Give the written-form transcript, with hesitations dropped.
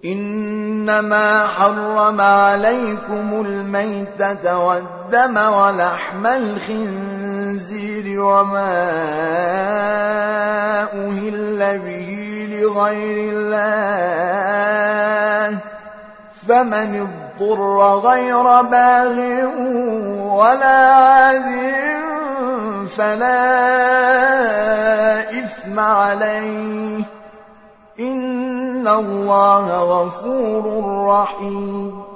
إنما حرم عليكم الميتة والدم ولحم الخنزير وما أهل به لغير الله فمن اضطر غير باغ ولا عاد فلا إثم عليه إن الله غفور رحيم